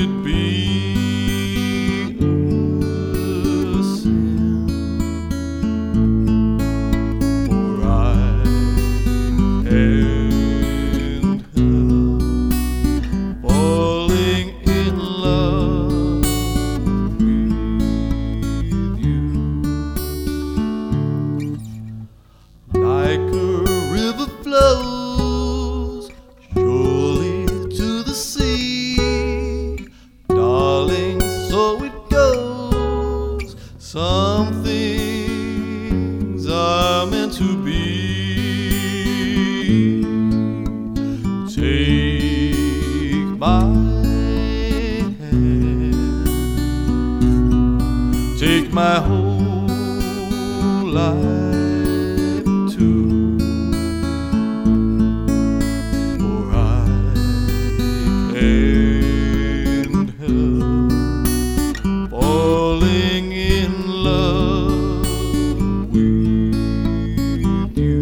it be a sin for I and her falling in love with you? Like a river flows surely to the sea, darling, so it goes. Some things are meant to be. Take my hand, take my whole life too, for I and her falling in love with you.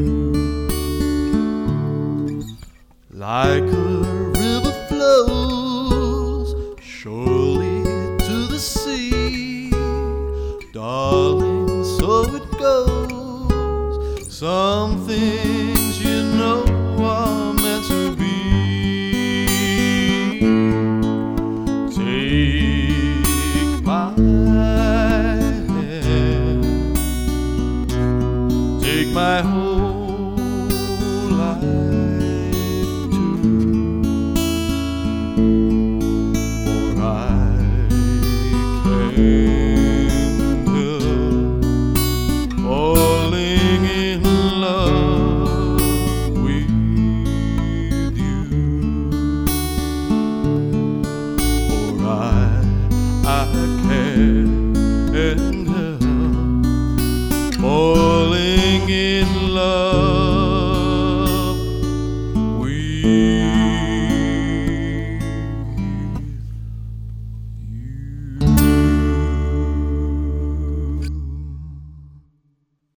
Like a river flows surely to the sea, darling, so it goes. Some things you know are meant to be. Take my hand, take my whole life too, for I can't help falling in love with you, for I can't